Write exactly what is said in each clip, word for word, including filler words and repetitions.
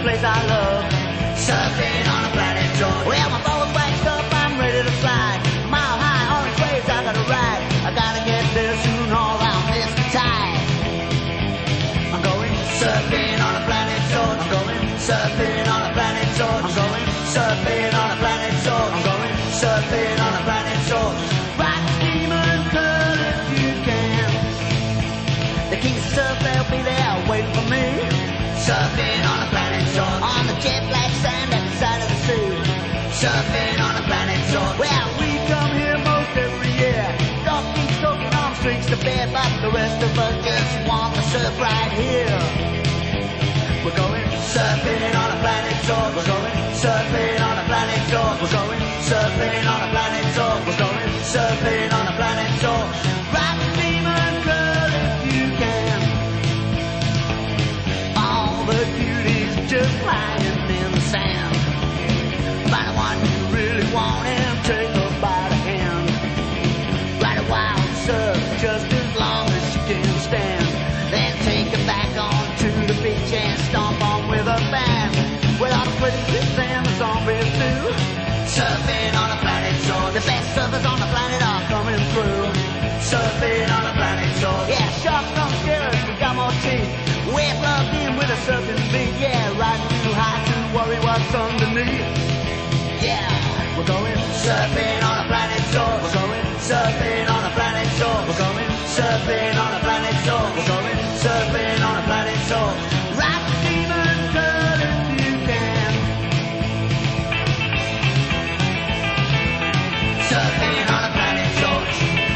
place I love. Surfing on a planet George. Well, my boat's waxed up, I'm ready to slide. Mile high on the waves, I gotta ride. I gotta get there soon or I'll miss the tide. I'm going surfing on a planet George. I'm going surfing on a planet George. I'm going surfing on a planet George. I'm going surfing on a planet George. Rock, steamer, and curl if you can. The kings of surf, they'll be there waiting for me. Surfing on a planet George. On the jet black sand at the side of the sea. Surfing on a planet George. Well, we come here most every year. Don't keep soaking on streaks to bed, but the rest of us just want to surf right here. We're going surfing on a planet George. We're going surfing on a planet George. We're going surfing on a planet George. We're going surfing on a planet George. Rock, steamer, and curl if you can. All the cuties just lying in the sand. Find the one you really want and take her by the hand. Ride a wild surf just as long as you can stand. Then take her back onto the beach and stomp on with a band. With all the prettiest and the zombies too. Surfing on a planet George. The best surfers on the planet are coming through. Surfing on a planet George. Yeah, sharks don't scare us, we got more teeth. We're plugged in with a surfing beat. Yeah, riding too high to worry what's underneath. Yeah, we're going surfing on a planet George. We're going surfing on a planet George. We're going surfing on a planet George. We're going surfing on a planet George. Rock, steamer, and curl if you can. Surfing on a planet George.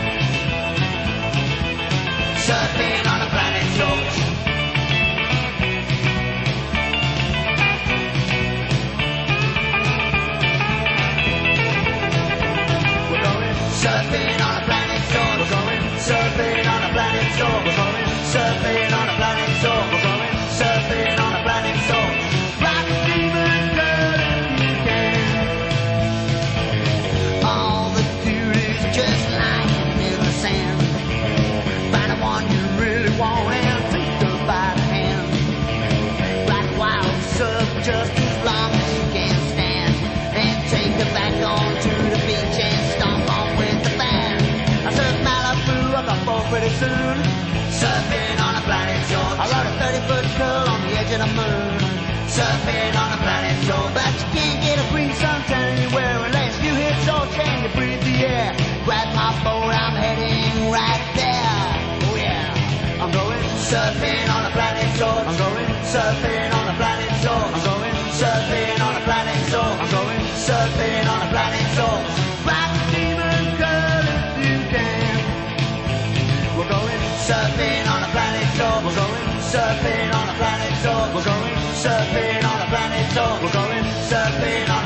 Surfing on a planet George. Surfing on a planet George. We're going surfing on a planet George. We're going surfing on a planet George. We're going surfing on a planet George. Rock, steamer, and curl if you can. All the cuties are just lying in the sand. Find the one you really want and take her by the hand. Ride wild surf just as long as you can stand. Then take her back onto the beach and stomp on with the band. I surf Malibu, I got bored pretty soon. Surfing on a planet George. I rode a thirty-foot curl on the edge of the moon. Surfing on a planet George. But you can't get a green suntan anywhere unless you hit George and you breathe the air. Grab my boat, I'm heading right there. Oh yeah. I'm going surfing on a planet George. I'm going surfing on a planet George. I'm going surfing on a planet George. I'm going surfing on a planet George. Rock, steamer, and curl if you can. We're going surfing on a planet George. We're going surfing on a planet George. We're going surfing on a planet George. We're going surfing on a